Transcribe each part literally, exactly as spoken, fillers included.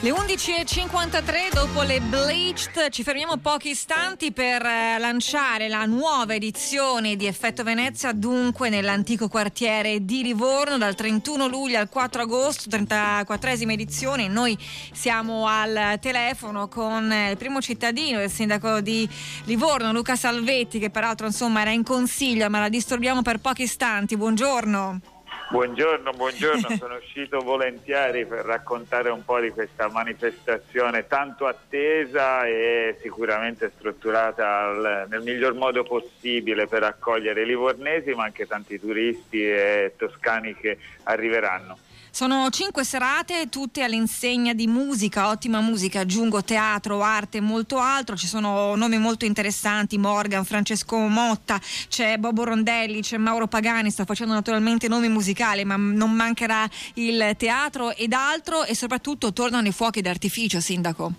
Le undici e cinquantatré, dopo le Bleached, ci fermiamo pochi istanti per eh, lanciare la nuova edizione di Effetto Venezia, dunque nell'antico quartiere di Livorno, dal trentuno luglio al quattro agosto, trentaquattresima edizione. Noi siamo al telefono con il primo cittadino, il sindaco di Livorno, Luca Salvetti, che peraltro insomma era in consiglio, ma la disturbiamo per pochi istanti. Buongiorno. Buongiorno, buongiorno, sono uscito volentieri per raccontare un po' di questa manifestazione tanto attesa e sicuramente strutturata al, nel miglior modo possibile per accogliere i livornesi, ma anche tanti turisti e toscani che arriveranno. Sono cinque serate, tutte all'insegna di musica, ottima musica, aggiungo teatro, arte e molto altro. Ci sono nomi molto interessanti, Morgan, Francesco Motta, c'è Bobo Rondelli, c'è Mauro Pagani, sta facendo naturalmente nomi musicali, ma non mancherà il teatro ed altro, e soprattutto tornano i fuochi d'artificio, sindaco.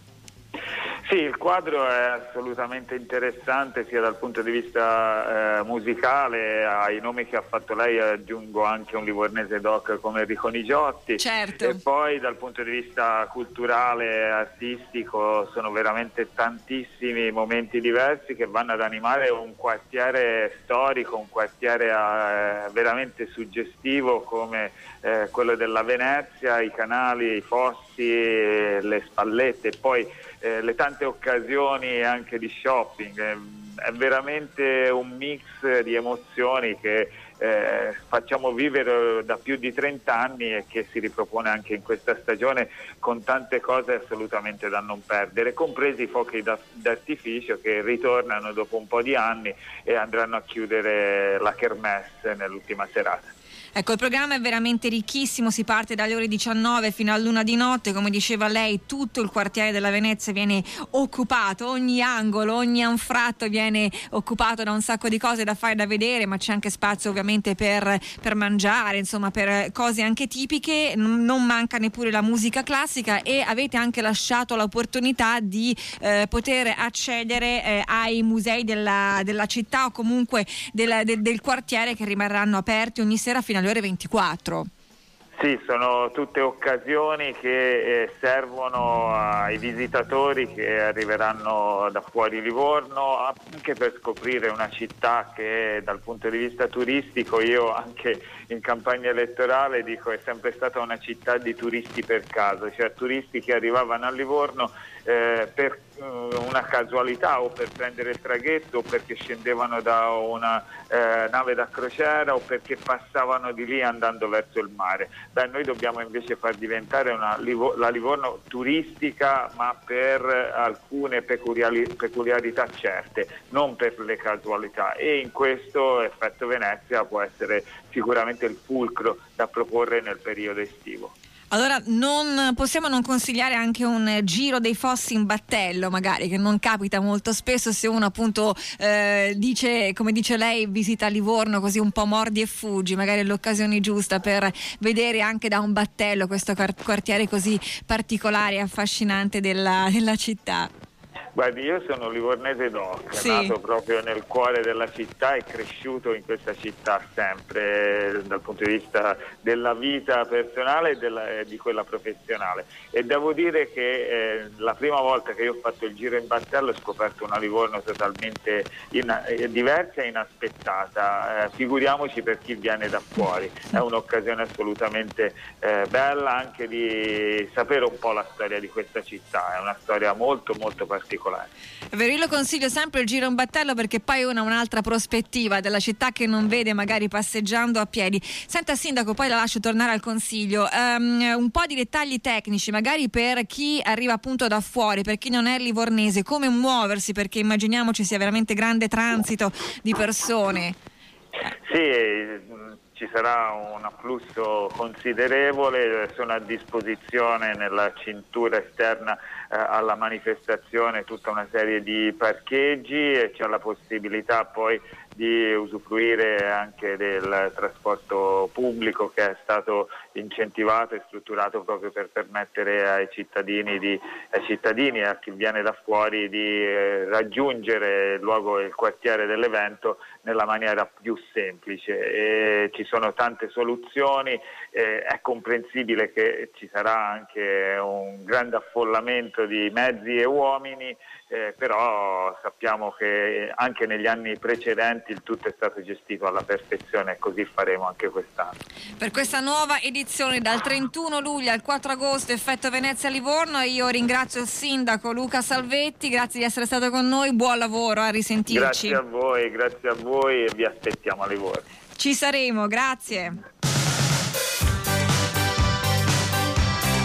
Sì, il quadro è assolutamente interessante sia dal punto di vista eh, musicale. Ai nomi che ha fatto lei aggiungo anche un livornese doc come Enrico Nigiotti. Certo. E poi dal punto di vista culturale, artistico, sono veramente tantissimi momenti diversi che vanno ad animare un quartiere storico, un quartiere eh, veramente suggestivo come eh, quello della Venezia, i canali, i fossi, le spallette e poi Eh, le tante occasioni anche di shopping. Eh, è veramente un mix di emozioni che eh, facciamo vivere da più di trenta anni e che si ripropone anche in questa stagione con tante cose assolutamente da non perdere, compresi i fuochi da, d'artificio che ritornano dopo un po' di anni e andranno a chiudere la kermesse nell'ultima serata. Ecco, il programma è veramente ricchissimo, si parte dalle ore diciannove fino all'una di notte, come diceva lei, tutto il quartiere della Venezia viene occupato, ogni angolo, ogni anfratto viene occupato da un sacco di cose da fare, da vedere, ma c'è anche spazio ovviamente per, per mangiare, insomma per cose anche tipiche, non manca neppure la musica classica e avete anche lasciato l'opportunità di eh, poter accedere eh, ai musei della, della città o comunque del, del, del quartiere che rimarranno aperti ogni sera fino alle ore ventiquattro. Sì, sono tutte occasioni che eh, servono ai visitatori che arriveranno da fuori Livorno, anche per scoprire una città che dal punto di vista turistico, io anche in campagna elettorale dico, è sempre stata una città di turisti per caso, cioè turisti che arrivavano a Livorno eh, per una casualità o per prendere il traghetto o perché scendevano da una eh, nave da crociera o perché passavano di lì andando verso il mare. Beh, noi dobbiamo invece far diventare una, la Livorno turistica, ma per alcune peculiari, peculiarità certe, non per le casualità, e in questo Effetto Venezia può essere sicuramente il fulcro da proporre nel periodo estivo. Allora, non possiamo non consigliare anche un giro dei fossi in battello, magari, che non capita molto spesso se uno appunto eh, dice, come dice lei, visita Livorno così un po' mordi e fuggi, magari è l'occasione giusta per vedere anche da un battello questo quartiere così particolare e affascinante della, della città. Guardi, io sono livornese doc, sì. Nato proprio nel cuore della città e cresciuto in questa città sempre dal punto di vista della vita personale e della, di quella professionale, e devo dire che eh, la prima volta che io ho fatto il giro in battello ho scoperto una Livorno totalmente in, eh, diversa e inaspettata, eh, figuriamoci per chi viene da fuori. È un'occasione assolutamente eh, bella anche di sapere un po' la storia di questa città, è una storia molto molto particolare. È vero, io lo consiglio sempre il giro in battello perché poi uno ha un'altra prospettiva della città che non vede magari passeggiando a piedi. Senta sindaco, poi la lascio tornare al consiglio, um, un po' di dettagli tecnici magari per chi arriva appunto da fuori, per chi non è livornese, come muoversi, perché immaginiamo ci sia veramente grande transito di persone. Sì, ci sarà un afflusso considerevole, sono a disposizione nella cintura esterna eh, alla manifestazione tutta una serie di parcheggi e c'è la possibilità poi di usufruire anche del trasporto pubblico, che è stato incentivato e strutturato proprio per permettere ai cittadini, di, ai cittadini e a chi viene da fuori di eh, raggiungere il luogo, il quartiere dell'evento nella maniera più semplice. E ci sono tante soluzioni, eh, è comprensibile che ci sarà anche un grande affollamento di mezzi e uomini, eh, però sappiamo che anche negli anni precedenti il tutto è stato gestito alla perfezione e così faremo anche quest'anno. Per questa nuova edizione dal trentuno luglio al quattro agosto, Effetto Venezia Livorno, io ringrazio il sindaco Luca Salvetti, grazie di essere stato con noi, buon lavoro, a risentirci. Grazie a voi, grazie a voi e vi aspettiamo a Livorno. Ci saremo, grazie.